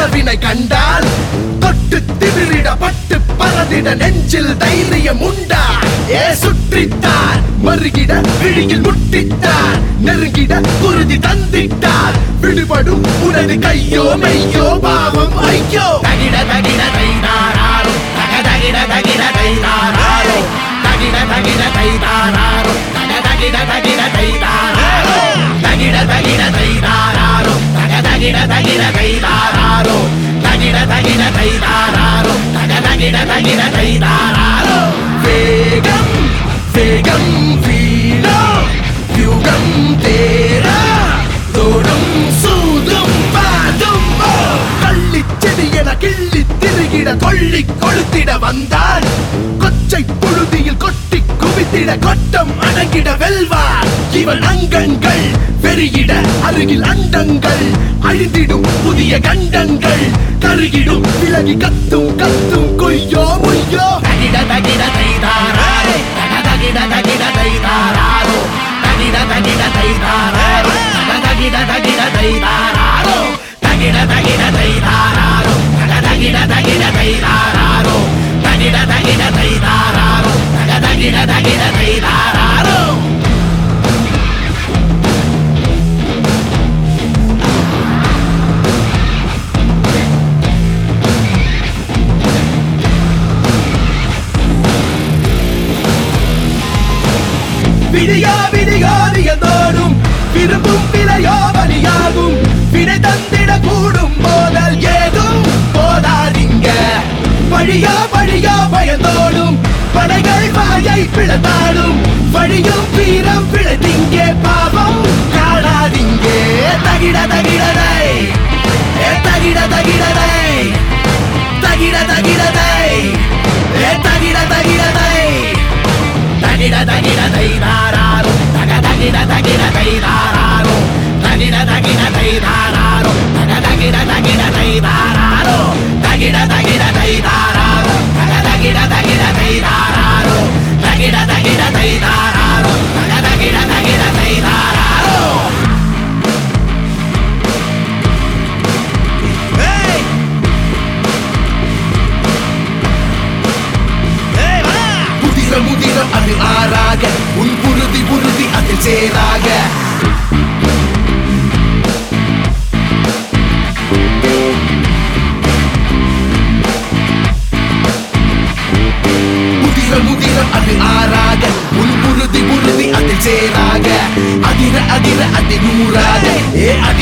கனவினை கண்டால் தொட்டு திமிரிட பட்டு பறந்திட நெஞ்சில் தைரியம் உண்டா சுற்றித்தார் மறுகிட விழியில் முட்டித்தார் நெருங்கிட குருதி தந்திட்டார் விடுபடும் உனது கையோ மெய்யோ பாவம் ஐயோ தகிட தகிட தைதாரோ தகிட தகிட தைதாரோ தகிட தகிட தைதாரோ தகிட தகிட தைதாரோ தகிட தகிட தைதாரோ தகிட தகிட தைதாரோ தகிட தகிட தைதாரோ தகிட தகிட தைதாரோ வேகம் வேகம் வீணோ யுகம் தேரா தோடும் சூதும் பாதும் கள்ளி செடி என கிள்ளி திருகிட கொள்ளி கொளுத்திட வந்தார் கொச்சை புழுதியில் கொட்டி குவித்திட கொட்டம் அடங்கிட வெல்வார் இவன் அங்கங்கள் பெருகிட அருகில் அண்டங்கள் அழிந்திடும் புதிய கண்டங்கள் கருகிடும் விலகி கத்தும் கத்தும் கொய்யோ மொய்யோ தகிட தகிட தைதாரோ தகிட தகிட தைதாரோ தகிட தகிட தைதாரோ தகிட தகிட தைதாரோ தகிட தகிட தைதாரோ தகிட தகிட தைதாரோ தகிட தகிட தைதாரோ தகிட தகிட தைதாரோ விடியா விடியாதியதோடும் விரும்பும் விலையோ பலியாகும் வினை தந்திட கூடும் போதல் ஏதும் போதாதீங்க பழியா பழியா பயந்தோடும் படைகள் வாயை பிளந்தாடும் வழியும் வீரம் பிழைத்திங்கே பாவம் காணாதீங்கே தகிட தகிடதை தகிட தகிடதை தகிட தகிடதை தகிட தகிடதை தகிட தகிட தைதாரோ தகிட தகிட தைதாரோ தகிட தகிட தைதாரோ தகிட தகிட தைதாரோ தகிட தகிட தைதாரோ தகிட தகிட தைதாரோ தகிட தகிட தைதாரோ தகிட தகிட தைதாரோ முதிரம் அது ஆறாக உன் புருதி புருதி அதில் சேராக முதிரம் அது ஆறாக உன் புருதி புருதி அதில் சேராக அதிர அதிர அதி நூறாக